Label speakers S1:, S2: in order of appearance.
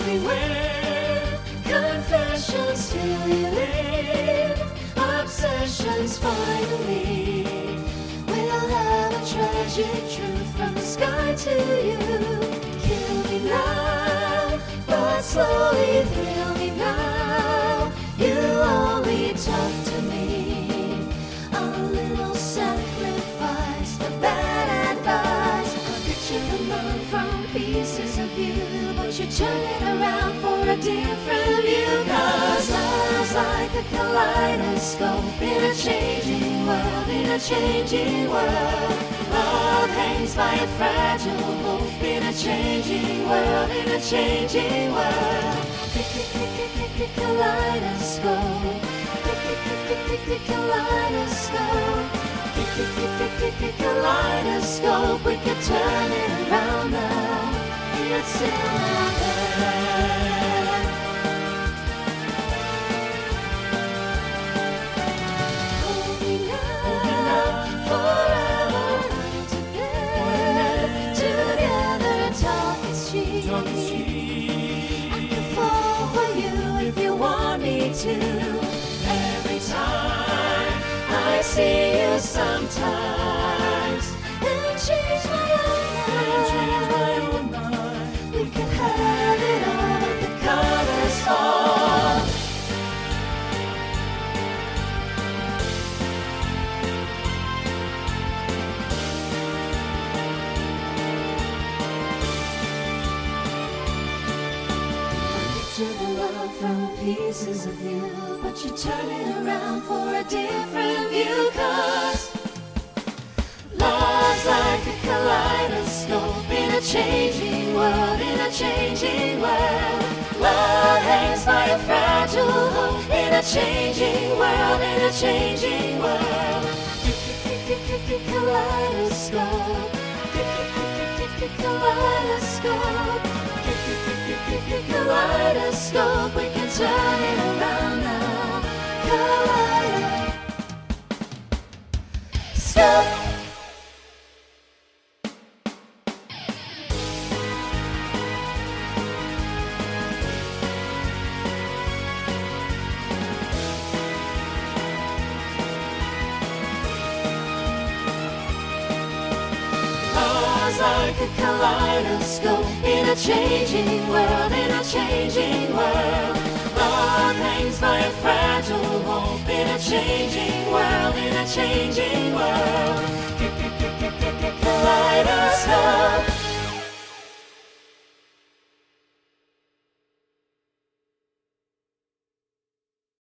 S1: everywhere. Confessions till you live, obsessions finally. We'll have a tragic truth from the sky to you. Kill me now, but slowly thrill me now. You only talk to me. A little sacrifice for bad advice. I picture the moon from pieces of you, but you turn it around for a different view. 'Cause love's like a kaleidoscope in a changing world, in a changing world. Love hangs by a fragile hope in a changing world, in a changing world. Kaleidoscope, kaleidoscope, kaleidoscope. We could turn it around now. It's still not there. Hold me now, forever together, talk is cheap. I could fall for you if you want me to. Every time I see you, sometimes it'll change my own mind. We can have it all, but the colors fall. Picture the love from pieces of you, but you turn it around for a different view. 'Cause love's like a kaleidoscope in a changing world, in a changing world. Love hangs by a fragile hope in a changing world, in a changing world. Kaleidoscope, kaleidoscope, kaleidoscope. We can turn it around now. Kaleidoscope. Love's like a kaleidoscope in a changing world, in a changing world. Love hangs by a fragile hope in a changing world, in a changing world.